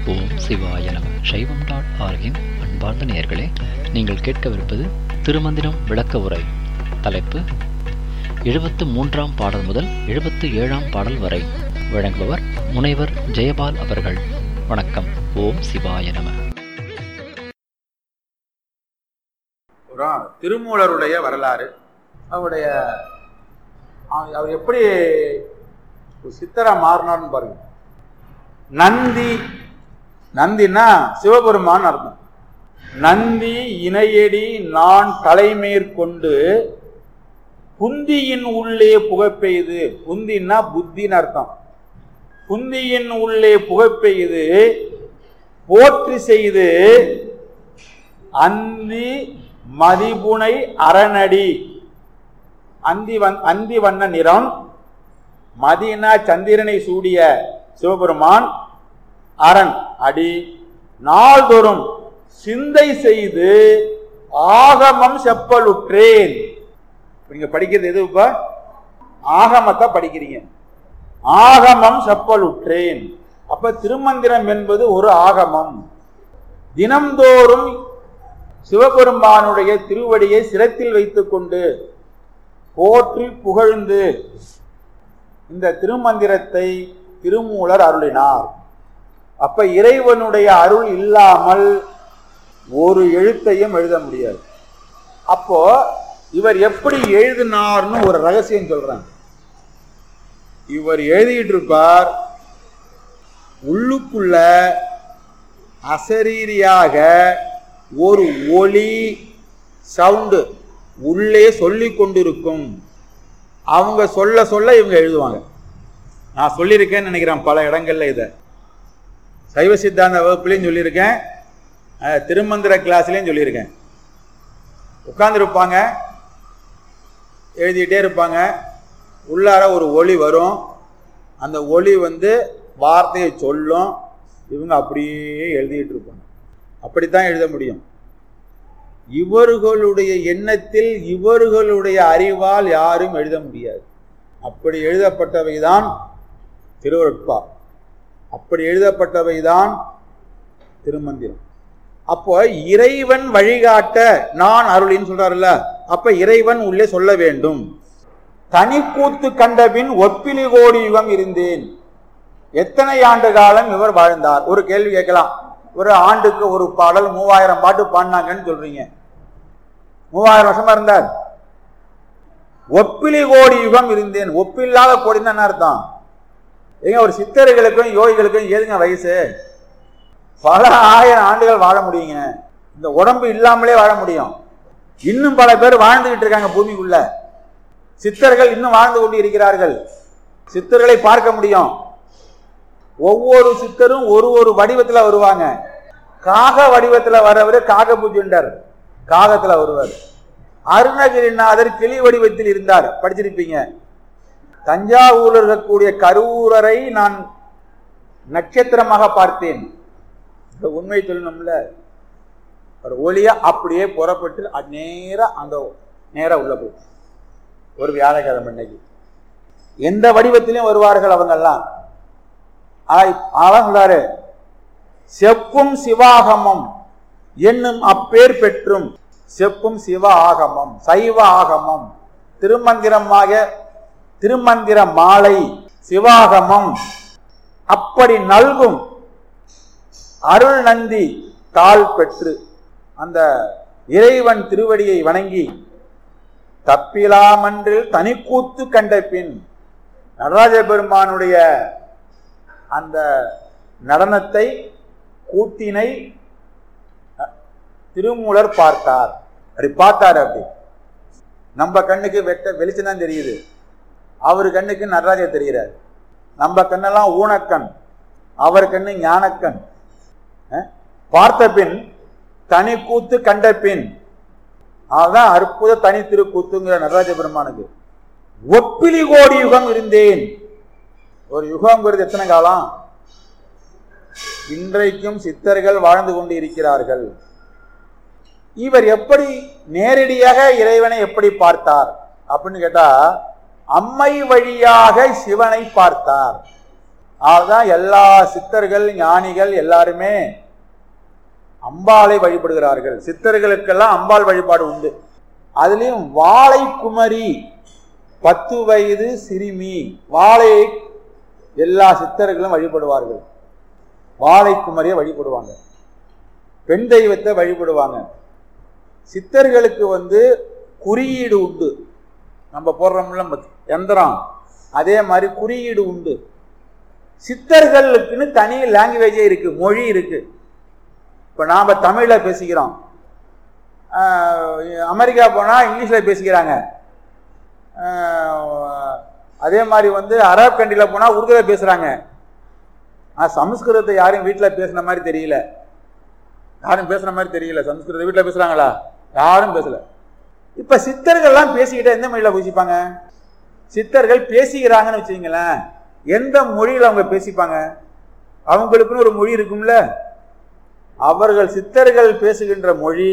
ஓம் சிவாய நம. சைவம்.org-இன் அன்பார்ந்த நேயர்களே, நீங்கள் கேட்கவிருப்பது திருமந்திரம் விளக்க உரை. தலைப்பு 73ஆம் பாடல் முதல் 77ஆம் பாடல் வரை. வழங்குபவர் முனைவர் ஜெயபால் அவர்கள். வணக்கம். ஓம் சிவாய நம. திருமூலருடைய வரலாறு, அவர் எப்படி சித்தரா மாறினார்னு பாருங்க. நந்தின்னா சிவபெருமான் அர்த்தம். நந்தி இணையடி நான் தலைமேற்கொண்டு புந்தியின் உள்ளே புகைப்பெய்து, புந்தின்னா புத்தின்னு அர்த்தம். புந்தியின் உள்ளே புகைப்பெய்து போற்றி செய்து அந்தி மதிபுனை அரணடி. அந்தி வண்ண நிறம், மதினா சந்திரனை சூடிய சிவபெருமான், அரண் அடி நாள்தோறும் சிந்தை செய்து ஆகமம் செப்பலுற்றேன். நீங்க படிக்கிறது எது? இப்ப ஆகமத்தை படிக்கிறீங்க. ஆகமம் செப்பலுற்றேன். அப்ப திருமந்திரம் என்பது ஒரு ஆகமம். தினம்தோறும் சிவபெருமானுடைய திருவடியை சிரத்தில் வைத்துக் கொண்டு போற்றி புகழ்ந்து இந்த திருமந்திரத்தை திருமூலர் அருளினார். அப்ப இறைவனுடைய அருள் இல்லாமல் ஒரு எழுத்தையும் எழுத முடியாது. அப்போ இவர் எப்படி எழுதினார்னு ஒரு ரகசியம் சொல்றாங்க. இவர் எழுதிட்டு இருப்பார், உள்ளுக்குள்ள அசரீரியாக ஒரு ஒலி சவுண்டு உள்ளே சொல்லி கொண்டிருக்கும். அவங்க சொல்ல சொல்ல இவங்க எழுதுவாங்க. நான் சொல்லியிருக்கேன்னு நினைக்கிறேன் பல இடங்கள்ல. இதை சைவ சித்தாந்த வகுப்புலையும் சொல்லியிருக்கேன், திருமந்திர கிளாஸ்லையும் சொல்லியிருக்கேன். உட்கார்ந்துருப்பாங்க, எழுதிக்கிட்டே இருப்பாங்க. உள்ளார ஒரு ஒலி வரும். அந்த ஒலி வார்த்தையை சொல்லும். இவங்க அப்படியே எழுதிட்டு இருப்பாங்க. அப்படித்தான் எழுத முடியும். இவர்களுடைய எண்ணத்தில், இவர்களுடைய அறிவால் யாரும் எழுத முடியாது. அப்படி எழுதப்பட்டவைதான் திருவருட்பா, அப்படி எழுதப்பட்டவைதான் திருமந்திரம். அப்போ இறைவன் வழிகாட்ட நான் அருளின்னு சொல்றாருல்ல, அப்ப இறைவன் உள்ளே சொல்ல வேண்டும். தனி கூத்து கண்டபின் ஒப்பிலி கோடி யுகம் இருந்தேன். எத்தனை ஆண்டு காலம் இவர் வாழ்ந்தார்? ஒரு கேள்வி கேட்கலாம். ஒரு ஆண்டுக்கு ஒரு பாடல் 3000 பாட்டு பாடினாங்கன்னு சொல்றீங்க. 3000 வருஷமா இருந்தார். ஒப்பிலி கோடி யுகம் இருந்தேன். ஒப்பில்லாத கோடின்னு என்ன அர்த்தம்? ஏங்க, ஒரு சித்தர்களுக்கும் யோகிகளுக்கும் ஏதுங்க வயசு? பல ஆயிரம் ஆண்டுகள் வாழ முடியுங்க. இந்த உடம்பு இல்லாமலே வாழ முடியும். இன்னும் பல பேர் வாழ்ந்துகிட்டு இருக்காங்க பூமிக்குள்ள. சித்தர்கள் இன்னும் வாழ்ந்து கொண்டு இருக்கிறார்கள். சித்தர்களை பார்க்க முடியும். ஒவ்வொரு சித்தரும் ஒரு ஒரு வடிவத்துல வருவாங்க. காக வடிவத்துல வரவர் காக பூஜண்டர், காகத்துல வருவார். அருணகிரிநாதர் கிளி வடிவத்தில் இருந்தார், படிச்சிருப்பீங்க. தஞ்சாவூரில் இருக்கக்கூடிய கரூரரை நான் நட்சத்திரமாக பார்த்தேன். உண்மை சொல்லணும்ல. ஒரு ஒளியா அப்படியே புறப்பட்டு நேரா உள்ள போய் ஒரு வியாழக்கிழமை அன்னைக்கு எந்த வடிவத்திலையும் வருவார்கள் அவங்கெல்லாம். அவன் சொல்றாரு, செப்பும் சிவாகமம் என்னும் அப்பேர் பெற்றும். செப்பும் சிவ ஆகமம், சைவ ஆகமம், திருமந்திர மாலை, சிவாகமம் அப்படி நல்கும் அருள் நந்தி தாள் பெற்று அந்த இறைவன் திருவடியை வணங்கி தப்பிலாமன்றில் தனிக்கூத்து கண்ட பின் நடராஜ பெருமானுடைய அந்த நடனத்தை, கூத்தினை திருமூலர் பார்த்தார். அப்படி பார்த்தார். அப்படி நம்ம கண்ணுக்கு வெளிச்சம் தான் தெரியுது, அவரு கண்ணுக்கு நடராஜர் தெரிகிறார். நம்ம கண்ணெல்லாம் ஊனக்கண், அவர் கண்ணு ஞானக்கண். பார்த்த பின் தனி கூத்து கண்ட பின், அதுதான் அற்புத தனி திருக்கூத்துங்கிற நடராஜ பெருமானுக்கு. ஒப்பிலி கோடி யுகம் இருந்தேன். ஒரு யுகம்ங்கிறது எத்தனை காலம்? இன்றைக்கும் சித்தர்கள் வாழ்ந்து கொண்டு இருக்கிறார்கள். இவர் எப்படி நேரடியாக இறைவனை எப்படி பார்த்தார் அப்படின்னு கேட்டா, அம்மை வழியாக சிவனை பார்த்தார். அதுதான் எல்லா சித்தர்கள் ஞானிகள் எல்லாருமே அம்பாளை வழிபடுகிறார்கள். சித்தர்களுக்கெல்லாம் அம்பாள் வழிபாடு உண்டு. அதுலயும் வாழை குமரி 10 வயது சிறுமி வாழை எல்லா சித்தர்களும் வழிபடுவார்கள். வாழை குமரியை வழிபடுவாங்க. பெண் தெய்வத்தை வழிபடுவாங்க. சித்தர்களுக்கு குறியீடு உண்டு. நம்ம போடுறோம்ல யந்திரம், அதே மாதிரி குறியீடு உண்டு. சித்தர்களுக்குன்னு தனி லாங்குவேஜே இருக்கு, மொழி இருக்கு. இப்போ நாம் தமிழில் பேசிக்கிறோம், அமெரிக்கா போனால் இங்கிலீஷில் பேசிக்கிறாங்க. அதே மாதிரி அரபு கண்ட்ரியில் போனால் உருதுவில் பேசுகிறாங்க. சமஸ்கிருதத்தை யாரும் வீட்டில் பேசுன மாதிரி தெரியல. யாரும் பேசுன மாதிரி தெரியல. சமஸ்கிருதத்தை வீட்டில் பேசுகிறாங்களா? யாரும் பேசல. இப்போ சித்தர்கள்லாம் பேசிக்கிட்டே எந்த மொழியில் பேசிப்பாங்க? சித்தர்கள் பேசிக்கிறாங்கன்னு வச்சுங்களேன், எந்த மொழியில் அவங்க பேசிப்பாங்க? அவங்களுக்குன்னு ஒரு மொழி இருக்கும்ல. அவர்கள் சித்தர்கள் பேசுகின்ற மொழி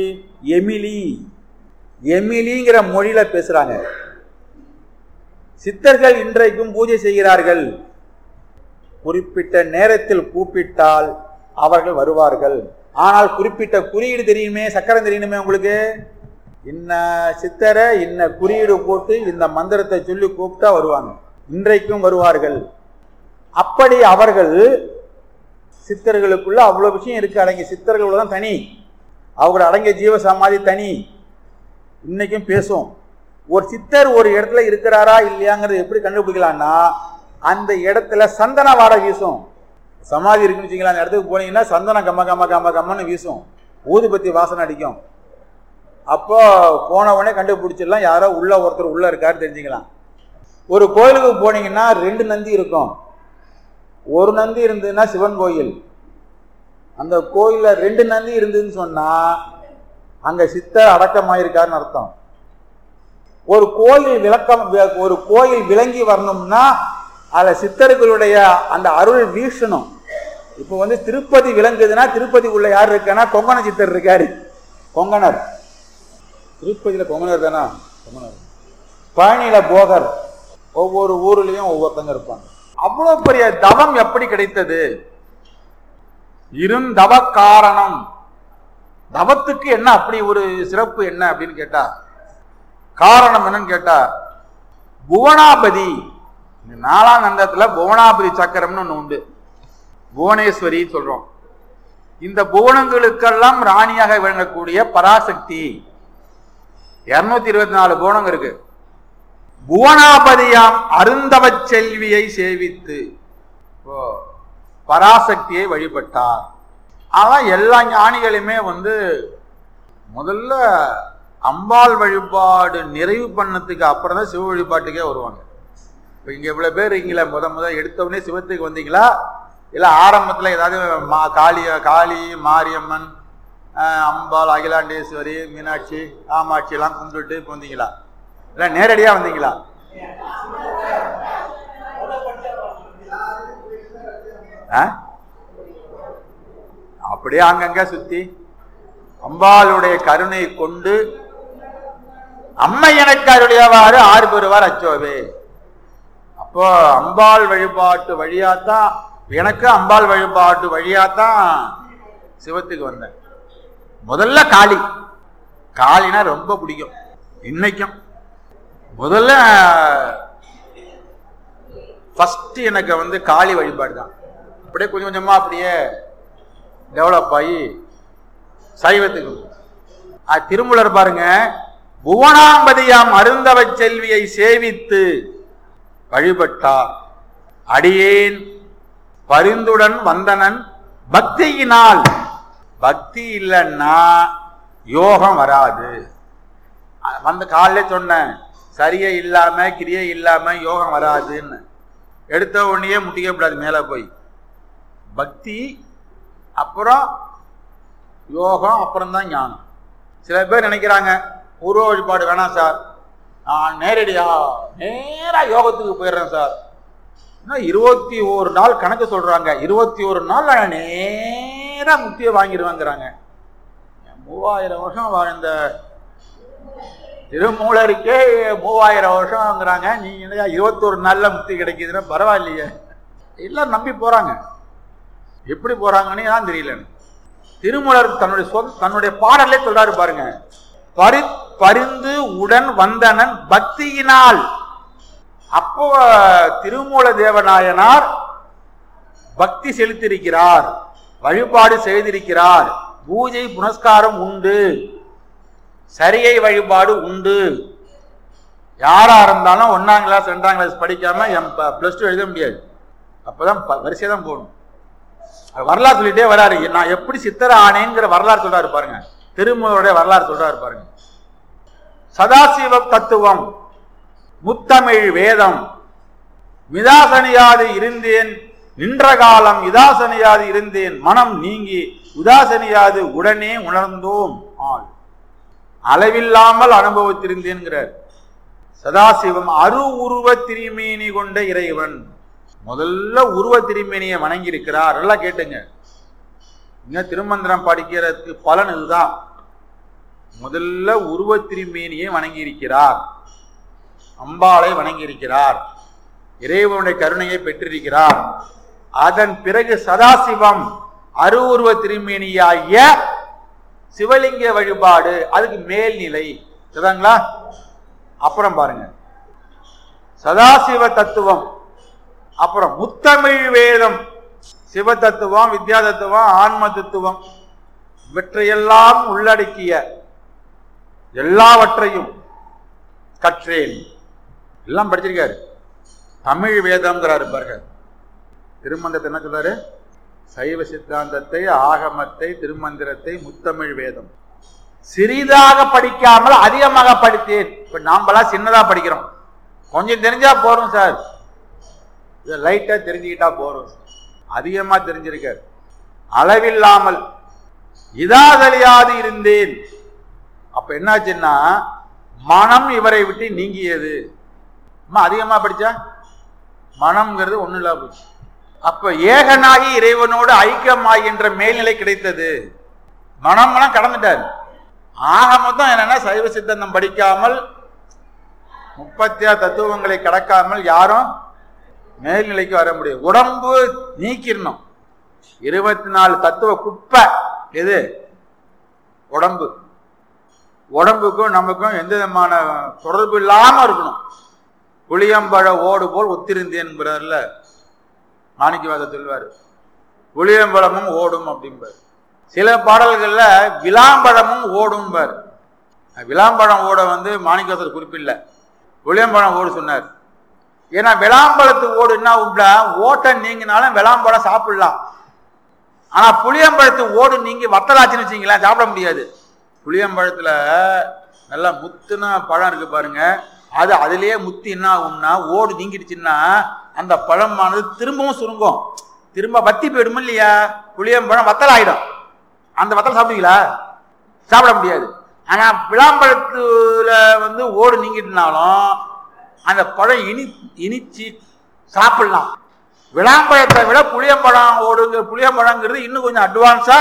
எமிலிங்கிற மொழியில பேசுறாங்க. சித்தர்கள் இன்றைக்கும் பூஜை செய்கிறார்கள். குறிப்பிட்ட நேரத்தில் கூப்பிட்டால் அவர்கள் வருவார்கள். ஆனால் குறிப்பிட்ட குறியீடு தெரியுமே, சக்கரம் தெரியணுமே உங்களுக்கு. இன்ன சித்தரை இன்ன குறியீடு போட்டு இந்த மந்திரத்தை சொல்லி கூப்பிட்டா வருவாங்க. இன்றைக்கும் வருவார்கள். அப்படி அவர்கள் சித்தர்களுக்குள்ள அவ்வளவு விஷயம் இருக்கு அடங்கி. சித்தர்களோட தான் தனி, அவங்களோட அடங்கிய ஜீவ சமாதி தனி. இன்னைக்கும் பேசும். ஒரு சித்தர் ஒரு இடத்துல இருக்கிறாரா இல்லையாங்கிறது எப்படி கண்டுபிடிக்கலாம்னா, அந்த இடத்துல சந்தன வாடை வீசும். சமாதி இருக்குன்னு வச்சுக்கலாம், அந்த இடத்துக்கு போனீங்கன்னா சந்தனம் கம்மன்னு வீசும், ஊதுபத்தி வாசனை அடிக்கும். அப்போ போன உடனே கண்டுபிடிச்சிடலாம் யாரோ ஒருத்தர் உள்ள இருக்காரு தெரிஞ்சுக்கலாம். ஒரு கோயிலுக்கு போனீங்கன்னா 2 நந்தி இருக்கும். ஒரு நந்தி இருந்ததுன்னா சிவன் கோயில். அந்த கோயில்ல 2 நந்தி இருந்ததுன்னு சொன்னா அங்க சித்தர் அடக்கமாயிருக்காருன்னு அர்த்தம். ஒரு கோயில் விளங்கி வரணும்னா அதுல சித்தர்களுடைய அந்த அருள் வீசணும். இப்போ திருப்பதி விளங்குதுன்னா திருப்பதி உள்ள யார் இருக்கானா கொங்கண சித்தர் இருக்காரு. கொங்கணர் திருப்பதியில கொங்கணர் தானா? கொங்கணர். பழனியில போகர். ஒவ்வொரு ஊர்லயும் ஒவ்வொருத்தங்க இருப்பாங்க. அவ்வளவு பெரிய தவம் எப்படி கிடைத்தது? இருந்தவ காரணம். தவத்துக்கு என்ன அப்படி ஒரு சிறப்பு என்ன அப்படின்னு கேட்டா, காரணம் என்னன்னு கேட்டா, புவனாபதி 4ஆம் கண்டத்துல புவனாபதி சக்கரம்னு ஒண்ணு உண்டு. புவனேஸ்வரி சொல்றோம். இந்த புவனங்களுக்கெல்லாம் ராணியாக விளங்கக்கூடிய பராசக்தி. 224 புவனங்க இருக்கு. புவனாபதியாம் அருந்தவ செல்வியை சேவித்து பராசக்தியை வழிபட்டார். அதான் எல்லா ஞானிகளுமே முதல்ல அம்பாள் வழிபாடு நிறைவு பண்ணதுக்கு அப்புறம் தான் சிவ வழிபாட்டுக்கே வருவாங்க. இப்போ இங்க இவ்வளவு பேர் இருக்கீங்களா, முதல் எடுத்தவொடனே சிவத்துக்கு வந்தீங்களா, இல்ல ஆரம்பத்துல ஏதாவது காளி மாரியம்மன் அம்பாள் அகிலாண்டேஸ்வரி மீனாட்சி காமாட்சி எல்லாம் கும்பிட்டுட்டு இப்போ வந்தீங்களா, இல்ல நேரடியா வந்தீங்களா? அப்படியே அங்கங்க சுத்தி அம்பாளுடைய கருணை கொண்டு அம்மை எனக்கு அருளியவாறு 6 பெறுவார் அச்சோவே. அப்போ அம்பாள் வழிபாட்டு வழியாத்தான் எனக்கு அம்பாள் வழிபாட்டு வழியாத்தான் சிவத்துக்கு வந்தேன். முதல்ல காளினா ரொம்ப பிடிக்கும் இன்னைக்கும். முதல்ல ஃபர்ஸ்ட் எனக்கு காளி வழிபாடு தான். அப்படியே கொஞ்சம் கொஞ்சமா அப்படியே டெவலப் ஆகி சைவத்துக்கு. திருமூலர் பாருங்க, புவனாம்பதியாம் அருந்தவ செல்வியை சேவித்து வழிபட்டார். அடியேன் பரிந்துடன் வந்தனன் பக்தியினால். பக்தி இல்லைன்னா யோகம் வராது. காலையில சொன்னேன், சரியை இல்லாம கிரியை இல்லாம யோகம் வராதுன்னு. எடுத்த உடனே முட்டிக்கப்படாது. மேல போய் பக்தி, அப்புறம் யோகம், அப்புறம் தான் ஞானம். சில பேர் நினைக்கிறாங்க உருவ வழிபாடு வேணாம் சார், நான் நேரா யோகத்துக்கு போயிடுறேன் சார். 21 நாள் கணக்கு சொல்றாங்க. 21 நாள் நான் நேரா முக்தியை வாங்கிடுவேங்கிறாங்க. 3000 வருஷம் வாழ்ந்த திருமூலருக்கே 3000 வருஷம்ங்கிறாங்க. நீங்க 21 நாள்ல முக்தி கிடைக்குதுன்னா பரவாயில்லையே. எல்லாம் நம்பி போறாங்க. எப்படி போறாங்கன்னு தான் தெரியல. திருமூலர் தன்னுடைய பாடலே சொல்றாரு பாருங்க, பரிந்து உடன் வந்தனன் பக்தியினால். அப்போ திருமூல தேவநாயனார் பக்தி செலுத்தியிருக்கிறார், வழிபாடு செய்திருக்கிறார், பூஜை புனஸ்காரம் உண்டு, சரியை வழிபாடு உண்டு. யாரா இருந்தாலும் 1ஆம் கிளாஸ் 2ஆம் கிளாஸ் படிக்காம +2 எழுத முடியாது. அப்பதான் வரிசையா தான் போகணும். வரலாறு சொல்லிட்டே வராரு. நான் எப்படி சித்தர ஆனேங்கிற வரலாறு சொல்றாரு பாருங்க, திருமூலருடைய வரலாறு சொல்றாரு பாருங்க. சதாசிவ தத்துவம், முத்தமிழ் வேதம், மிதாசனியாது இருந்தேன் நின்ற காலம், இதாசனியாது இருந்தேன் மனம் நீங்கி, உதாசனியாது உடனே உணர்ந்தோம் ஆள், அளவில்லாமல் அனுபவத்திருந்தேன்கிறார். சதாசிவம் அரு உருவ திருமேனி கொண்ட இறைவன். முதல்ல உருவ திருமேனியை வணங்கி இருக்கிறார். எல்லாம் கேட்டுங்க, இங்க திருமந்திரம் படிக்கிறதுக்கு பலன் இதுதான். முதல்ல உருவ திருமேனியை வணங்கி இருக்கிறார், அம்பாளை வணங்கி இருக்கிறார், இறைவனுடைய கருணையை பெற்றிருக்கிறார். அதன் பிறகு சதாசிவம் அரு உருவ திருமேனியாகிய சிவலிங்க வழிபாடு, அதுக்கு மேல்நிலை. சரிங்களா? அப்புறம் பாருங்க, சதாசிவ தத்துவம், அப்புறம் முத்தமிழ் வேதம், சிவ தத்துவம், வித்யா தத்துவம், ஆன்ம தத்துவம், இவற்றையெல்லாம் உள்ளடக்கிய எல்லாவற்றையும் கற்றேன். எல்லாம் படிச்சிருக்காரு. தமிழ் வேதம்ங்கிறாரு பாருங்க. திருமந்திரத்தை என்ன சொல்றாரு? சைவ சித்தாந்தத்தை, ஆகமத்தை, திருமந்திரத்தை, முத்தமிழ் வேதம். சிறிதாக படிக்காமல் அதிகமாக படித்தேன். இப்ப நாமெல்லாம் சின்னதா படிக்கிறோம், கொஞ்சம் தெரிஞ்சா போறோம் சார், லைட்டா தெரிஞ்சுக்கிட்டா போறோம். அதிகமா தெரிஞ்சிருக்காரு. அளவில்லாமல் இதாதலியாது இருந்தேன். அப்ப என்னாச்சுன்னா மனம் இவரை விட்டு நீங்கியது. அதிகமா படிச்சா மனம்ங்கிறது ஒண்ணு இல்ல போச்சு. அப்ப ஏகனாகி இறைவனோடு ஐக்கியமாகின்ற மேல்நிலை கிடைத்தது. மனம்லாம் கடந்துட்டார். ஆக மொத்தம் என்னன்னா சைவ சித்தாந்தம் படிக்காமல் 36 தத்துவங்களை கடக்காமல் யாரும் மேல்நிலைக்கு வர முடியும். உடம்பு நீக்கிடணும். 24 தத்துவ குப்பை எது? உடம்பு. உடம்புக்கும் நமக்கும் எந்த விதமான தொடர்பு இல்லாம இருக்கணும். புளியம்பழ ஓடு போல் ஒத்திருந்தேன்கிறார்ல மாணிக்கவாத சொல்வார். புளியம்பழமும் ஓடும் அப்படிம்பார். சில பாடல்கள்ல விளாம்பழமும் ஓடும்பார். விளாம்பழம் ஓட மாணிக்கவாசர் குறிப்பில்லை, புளியம்பழம் ஓடு சொன்னார். ஏன்னா விளாம்பழத்து ஓடு என்ன உண்டா, ஓட்டை நீங்கினாலும் விளாம்பழம் சாப்பிடலாம். ஆனா புளியம்பழத்து ஓடு நீங்கி வத்தலாச்சுன்னு வச்சுங்களேன், சாப்பிட முடியாது. புளியம்பழத்துல நல்லா முத்துன பழம் இருக்கு பாருங்க, அது அதுலயே முத்தி என்ன ஆகும்னா ஓடு நீங்கிடுச்சுன்னா அந்த பழமானது திரும்பவும் சுருங்கும், திரும்ப வத்தி போயிடும் இல்லையா. புளியம்பழம் வத்தல் ஆயிடும். அந்த வத்தல் சாப்பிடுவீங்களா? சாப்பிட முடியாது. ஆனா விளாம்பழத்துல ஓடு நீங்கிட்டுனாலும் அந்த பழம் இனிச்சு சாப்பிடலாம். விளாம்பழத்தை விட புளியம்பழம் ஓடுங்க, புளியம்பழங்கிறது இன்னும் கொஞ்சம் அட்வான்ஸா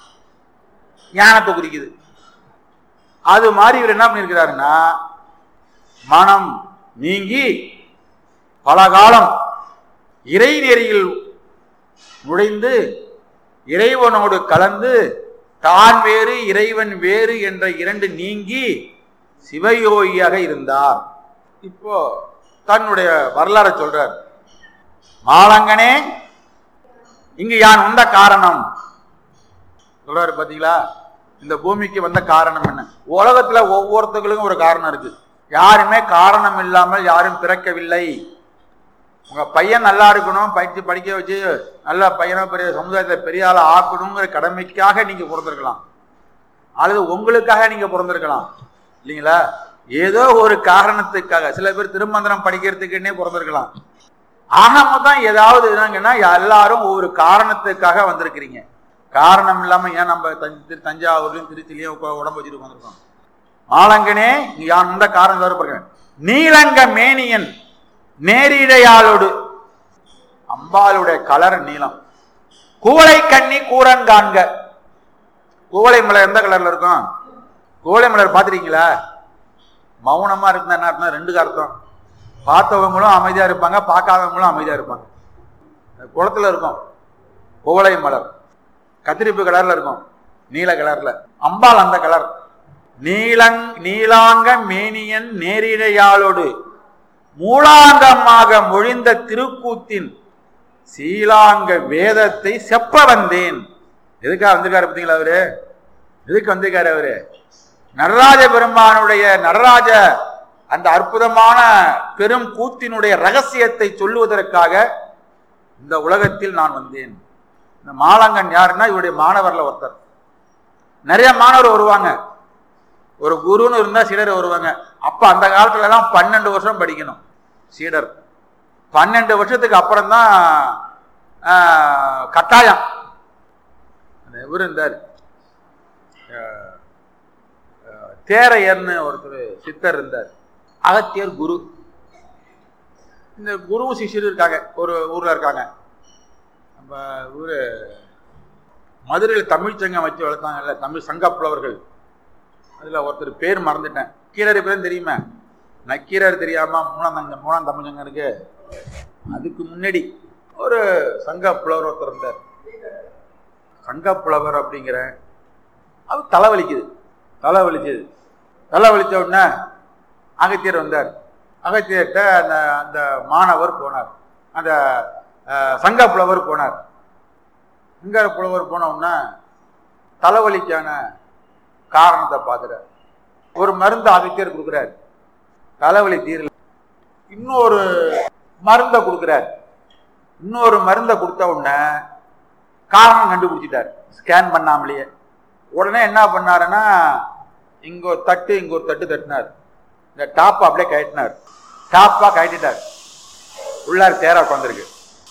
ஞானத்தை குறிக்குது. அது மாதிரி இவர் என்ன பண்ணிருக்கிறாருன்னா, மனம் நீங்கி பல காலம் இறை நெறியில் நுழைந்து இறைவனோடு கலந்து தான் வேறு இறைவன் வேறு என்ற 2 நீங்கி சிவயோகியாக இருந்தார். இப்போ தன்னுடைய வரலாறு சொல்றார். மாலங்கனே இங்கு யான் வந்த காரணம் சொல்றாரு. பாத்தீங்களா, இந்த பூமிக்கு வந்த காரணம் என்ன? உலகத்துல ஒவ்வொருத்தர்களுக்கும் ஒரு காரணம் இருக்கு. யாருமே காரணம் இல்லாமல் யாரும் பிறக்கவில்லை. உங்க பையன் நல்லா இருக்கணும், படிக்க வச்சு நல்ல பையனா பெரிய சமுதாயத்தை பெரிய ஆளை ஆக்கணுங்கிற கடமைக்காக நீங்க பிறந்திருக்கலாம், அல்லது உங்களுக்காக நீங்க பிறந்திருக்கலாம் இல்லைங்களா. ஏதோ ஒரு காரணத்துக்காக, சில பேர் திருமந்திரம் படிக்கிறதுக்குன்னே பிறந்திருக்கலாம். ஆகமதான் ஏதாவது என்னங்கன்னா எல்லாரும் ஒவ்வொரு காரணத்துக்காக வந்திருக்கிறீங்க. காரணம் இல்லாம ஏன் நம்ம தஞ்சாவூர்லயும் திருச்சிலையும் உடம்பு வச்சுட்டு வந்திருக்கோம். மாலங்கனே யான் இந்த காரணம் பாருங்க. நீலங்க மேனியன் நேரிடையாளோடு, அம்பாளுடைய கலர் நீளம். குவளை கண்ணி கூரன் காண்க. குவளை மலர் எந்த கலர்ல இருக்கும்? குவளை மலர் பார்த்துருக்கீங்களா? மௌனமா இருக்குன்னா என்ன அர்த்தம்? 2 அர்த்தம். பார்த்தவங்களும் அமைதியா இருப்பாங்க, பார்க்காதவங்களும் அமைதியா இருப்பாங்க. குளத்துல இருக்கும் குவளை மலர், கத்திரிப்பு கலர்ல இருக்கும், நீல கலர்ல. அம்பாள் அந்த கலர். நீலாங்க மேனியன் நேரிழையாளோடு மூலாங்கமாக மொழிந்த திருக்கூத்தின் சீலாங்க வேதத்தை செப்ப வந்தேன். எதுக்காக வந்திருக்காரு பார்த்தீங்களா அவரு? எதுக்கு வந்திருக்காரு அவரு? நடராஜ பெருமானுடைய நடராஜ அந்த அற்புதமான பெரும் கூத்தினுடைய ரகசியத்தை சொல்லுவதற்காக இந்த உலகத்தில் நான் வந்தேன். இந்த மாலாங்கன் யாருன்னா இவருடைய மாணவர்ல ஒருத்தர். நிறைய மாணவர் வருவாங்க, ஒரு குருன்னு இருந்தா சீடர் வருவாங்க. அப்ப அந்த காலத்துல எல்லாம் 12 வருஷம் படிக்கணும் சீடர். 12 வருஷத்துக்கு அப்புறம் தான் கட்டாயம். இவர் இருந்தார், தேரையர்னு ஒருத்தர் சித்தர் இருந்தார், அகத்தியர் குரு. இந்த குரு சிஷ்யர் இருக்காங்க, ஒரு ஊர்ல இருக்காங்க. நம்ம ஊரு மதுரையில் தமிழ் சங்கம் வச்சு வளர்த்தாங்கல்ல, தமிழ் சங்க புலவர்கள். அதுல ஒருத்தர் பேர் மறந்துட்டேன். கீழர் பேரும் தெரியுமா? நக்கீரர் தெரியாம மூணாம் தமிழ் சங்கம் இருக்கு. அதுக்கு முன்னாடி ஒரு சங்க புலவர் ஒருத்தர் இருந்தார். சங்க புலவர் அப்படிங்கிற அது தலைவலிக்குது. தலைவலிச்ச உடனே அகத்தியர் வந்தார். அகத்தியர்கிட்ட அந்த மாணவர் போனார், அந்த சங்க புலவர் போனார். சங்க புலவர் போன உடனே தலைவலிக்கான காரணத்தை பார்க்குறார். ஒரு மருந்து அகத்தியர் கொடுக்குறார், தலைவலி தீரல. இன்னொரு மருந்தை கொடுக்குறார். இன்னொரு மருந்தை கொடுத்த உடனே காரணம் கண்டுபிடிச்சிட்டார், ஸ்கேன் பண்ணாமலேயே. உடனே என்ன பண்ணாருன்னா, இங்க ஒரு தட்டு தட்டினார். இந்த டாப்பை அப்படியே கட்டினார். டாப்பா கட்டிட்டார். உள்ளார தேர உட்காந்துருக்கு.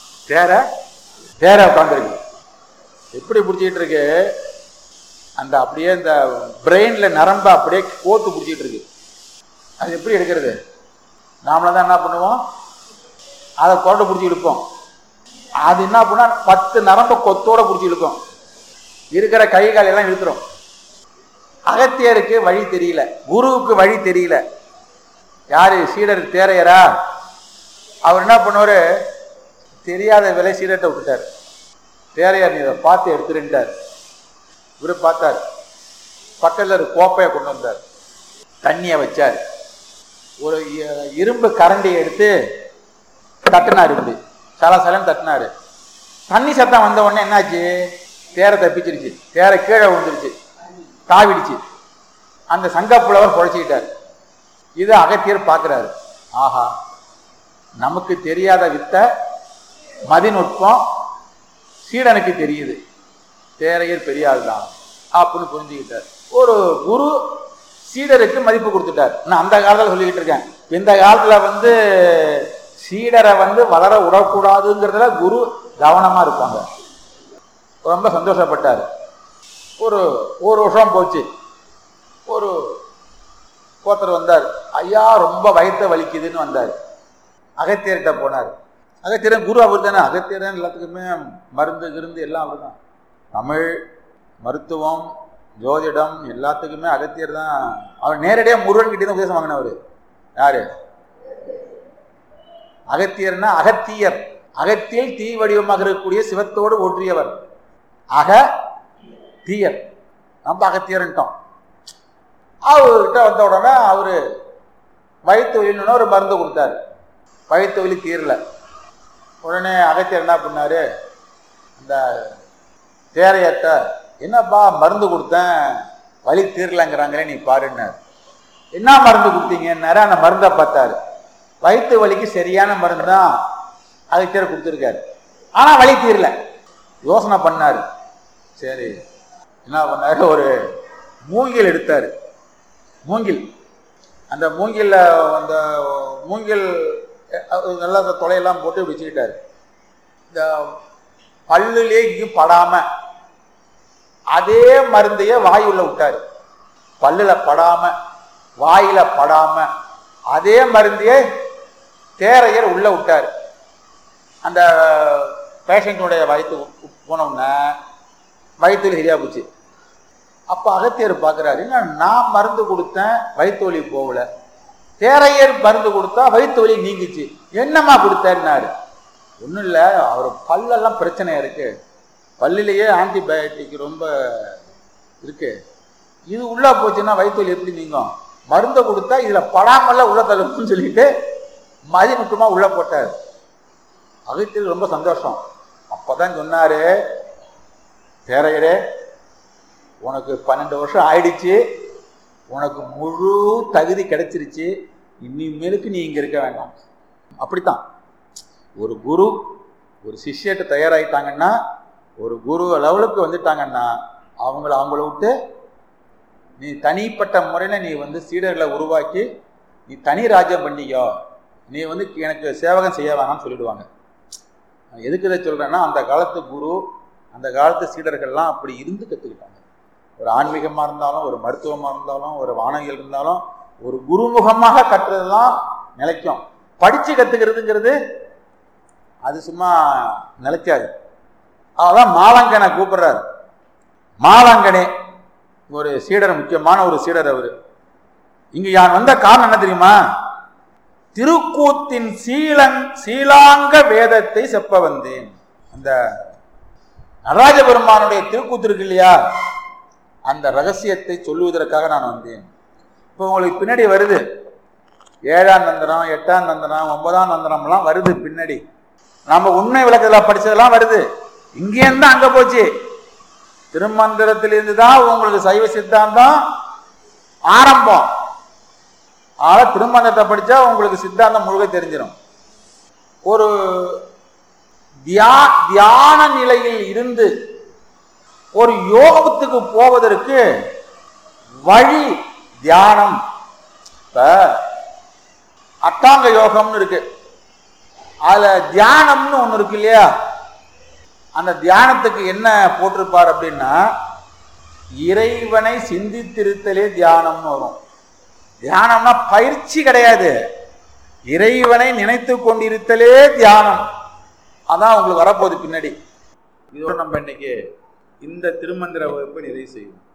தேர உட்காந்துருக்கு. எப்படி பிடிச்சிட்டு இருக்கு? அந்த அப்படியே இந்த பிரெயின்ல நரம்ப அப்படியே கோத்து பிடிச்சிட்டு இருக்கு. அது எப்படி எடுக்கிறது? நாமள தான் என்ன பண்ணுவோம், அதை கொண்டு பிடிச்சி இழுப்போம். அது என்ன பண்ணா 10 நரம்ப கொத்தோட பிடிச்சி இழுக்கும். இருக்கிற கை கால் எல்லாம் இழுத்துரும். அகத்தியருக்கு வழி தெரியல, குருவுக்கு வழி தெரியல. யாரு? சீடர் தேரையரா. அவர் என்ன பண்ணுவாரு, தெரியாத வேலை சீடர்கிட்ட விட்டுட்டார். தேரையார் நீ இதை பார்த்து எடுத்துருந்தார். இவரு பார்த்தார். பக்கத்தில் ஒரு கோப்பையை கொண்டு வந்தார், தண்ணியை வச்சார். ஒரு இரும்பு கரண்டியை எடுத்து தட்டினார். இப்படி சலசலன்னு தட்டினாரு. தண்ணி சத்தம் வந்த உடனே என்னாச்சு? தேரை தப்பிச்சிருச்சு. தேரை கீழே விழுந்துருச்சு, தாவிடுச்சு. அந்த சங்க புலவர் பொழைச்சிக்கிட்டார். இது அகத்தியர் பார்க்கிறாரு. ஆஹா, நமக்கு தெரியாத வித்தை மதிநுட்பம் சீடனுக்கு தெரியுது, தேரையர் பெரியாள்தான் அப்படின்னு புரிஞ்சுக்கிட்டார். ஒரு குரு சீடருக்கு மதிப்பு கொடுத்துட்டார். நான் அந்த காலத்தில் சொல்லிக்கிட்டு இருக்கேன். இந்த காலத்துல சீடரை வளர விடக்கூடாதுங்கிறதுல குரு கவனமா இருப்பாங்க. ரொம்ப சந்தோஷப்பட்டார். ஒரு வருஷம் போச்சு. ஒருத்தர் வந்தார். ஐயா ரொம்ப வயிற்ற வலிக்குதுன்னு வந்தார். அகத்தியர்கிட்ட போனார். அகத்தியரன் குரு அவர் தானே. அகத்தியரன் எல்லாத்துக்குமே மருந்து கிருந்து எல்லாம் அவர் தான். தமிழ், மருத்துவம், ஜோதிடம் எல்லாத்துக்குமே அகத்தியர் தான். அவர் நேரடியாக முருகன் கிட்டே தான் உபதேசம் வாங்கினவர். யாரு? அகத்தியர்னா அகத்தியர். அகத்தியில் தீ வடிவமாக இருக்கக்கூடிய சிவத்தோடு ஒன்றியவர் அகத்தியர். நம்ம அகத்தியர்ன்ட்டோம். அவர்கிட்ட வந்த உடனே அவரு வயிற்று வலின்னு ஒரு மருந்து கொடுத்தாரு. வயிற்று வலி தீரல. உடனே அகத்தியர் என்ன பண்ணாரு, அந்த தேரையத்த என்னப்பா மருந்து கொடுத்தேன் வலி தீரலங்கிறாங்களே நீ பாருன்னாரு. என்ன மருந்து கொடுத்தீங்கன்னாரு. அந்த மருந்தை பார்த்தாரு. வயிற்று வலிக்கு சரியான மருந்து தான் அகத்தியர் கொடுத்துருக்காரு. ஆனா வலி தீரல. யோசனை பண்ணாரு. சரி என்ன பண்ணாரு, ஒரு மூங்கில் எடுத்தாரு. மூங்கில், அந்த மூங்கில் நல்லா அந்த தொலையெல்லாம் போட்டு வச்சுக்கிட்டாரு. இந்த பல்லுலே இங்கும் படாம அதே மருந்தையே வாயுள்ள விட்டாரு. பல்லுல படாம வாயில படாம அதே மருந்தையே தேரையர் உள்ள விட்டாரு. அந்த பேஷண்ட்டுடைய வயிற்று போனோம்னா வயிற்று சரியா போச்சு. அப்ப அகத்தியர் பார்க்கிறாரு, நான் மருந்து கொடுத்தேன் வயிற்று வலி போகல, தேரையர் மருந்து கொடுத்தா வயிற்று வலி நீங்கிச்சு, என்னம்மா கொடுத்தாரு. ஒன்றும் இல்லை, அவர் பல்லெல்லாம் பிரச்சனையா இருக்கு, பல்லிலேயே ஆன்டிபயோட்டிக் ரொம்ப இருக்கு, இது உள்ளே போச்சுன்னா வயிற்று வலி எப்படி நீங்கும், மருந்தை கொடுத்தா இதில் படாமல்ல உள்ள தள்ளுன்னு சொல்லிட்டு மதிமுகமாக உள்ளே போட்டார். அகத்தியர் ரொம்ப சந்தோஷம். அப்போதான் சொன்னார், தேரையரே உனக்கு 12 வருஷம் ஆயிடுச்சு, உனக்கு முழு தகுதி கிடைச்சிருச்சு, இனிமேலுக்கு நீ இங்கே இருக்க வேண்டாம். அப்படித்தான் ஒரு குரு ஒரு சிஷ்யத்தை தயாராகிட்டாங்கன்னா, ஒரு குரு லெவலுக்கு வந்துட்டாங்கன்னா அவங்கள விட்டு நீ தனிப்பட்ட முறையில் நீ சீடர்களை உருவாக்கி நீ தனி ராஜ்யம் பண்ணிக்கோ, நீ எனக்கு சேவகம் செய்ய வேணாம்னு சொல்லிடுவாங்க. எதுக்கு இதை சொல்கிறேன்னா, அந்த காலத்து குரு அந்த காலத்து சீடர்கள்லாம் அப்படி இருந்து கற்றுக்கிட்டாங்க. ஒரு ஆன்மீகமாக இருந்தாலும், ஒரு மருத்துவமாக இருந்தாலும், ஒரு வானவியல் இருந்தாலும், ஒரு குருமுகமாக கட்டுறதுலாம் நிலைக்கும். படித்து கற்றுக்கிறதுங்கிறது அது சும்மா நிலைக்காது. அதான் மாலங்கனை கூப்பிடுறாரு. மாலங்கனே ஒரு சீடர், முக்கியமான ஒரு சீடர் அவர். இங்கு யான் வந்த காரணம் என்ன தெரியுமா? திருக்கூத்தின் சீலாங்க வேதத்தை செப்ப வந்தேன். அந்த நடராஜ பெருமானுடைய திருக்கூத்து இருக்கு இல்லையா, அந்த ரகசியத்தை சொல்லுவதற்காக நான் வந்தேன். இப்போ உங்களுக்கு பின்னாடி வருது 7ஆம் தந்திரம், 8ஆம் தந்திரம், 9ஆம் தந்திரம்லாம் வருது பின்னாடி. நம்ம உண்மை விளக்கத்தில் படிச்சதெல்லாம் வருது. இங்கேருந்து அங்க போச்சு. திருமந்திரத்திலிருந்து தான் உங்களுக்கு சைவ சித்தாந்தம் ஆரம்பம். ஆக திருமந்திரத்தை படிச்சா உங்களுக்கு சித்தாந்தம் முழுக்க தெரிஞ்சிடும். ஒரு தியான நிலையில் இருந்து ஒரு யோகத்துக்கு போவதற்கு வழி தியானம். இப்ப அட்டாங்க யோகம்னு இருக்கு, அதுல தியானம்னு ஒண்ணு இருக்கு இல்லையா, அந்த தியானத்துக்கு என்ன போட்டிருப்பார் அப்படின்னா, இறைவனை சிந்தித்திருத்தலே தியானம்னு வரும். தியானம்னா பயிற்சி கிடையாது, இறைவனை நினைத்து கொண்டிருத்தலே தியானம். அதான் உங்களுக்கு வரப்போகுது பின்னாடி. இதோட நம்ம இன்னைக்கு இந்த திருமந்திர வகுப்பை நிறைவு செய்வோம்.